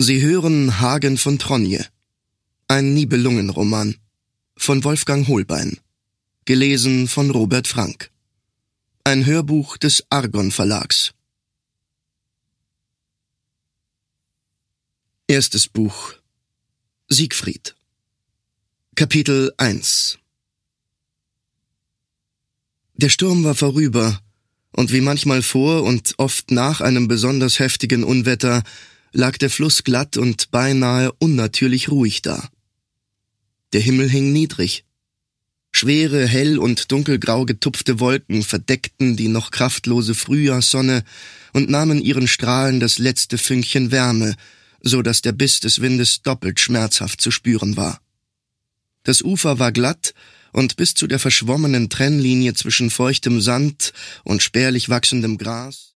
Sie hören Hagen von Tronje, ein Nibelungenroman von Wolfgang Hohlbein, gelesen von Robert Frank. Ein Hörbuch des Argon Verlags. Erstes Buch. Siegfried. Kapitel 1. Der Sturm war vorüber, und wie manchmal vor und oft nach einem besonders heftigen Unwetter lag der Fluss glatt und beinahe unnatürlich ruhig da. Der Himmel hing niedrig. Schwere, hell und dunkelgrau getupfte Wolken verdeckten die noch kraftlose Frühjahrssonne und nahmen ihren Strahlen das letzte Fünkchen Wärme, so dass der Biss des Windes doppelt schmerzhaft zu spüren war. Das Ufer war glatt und bis zu der verschwommenen Trennlinie zwischen feuchtem Sand und spärlich wachsendem Gras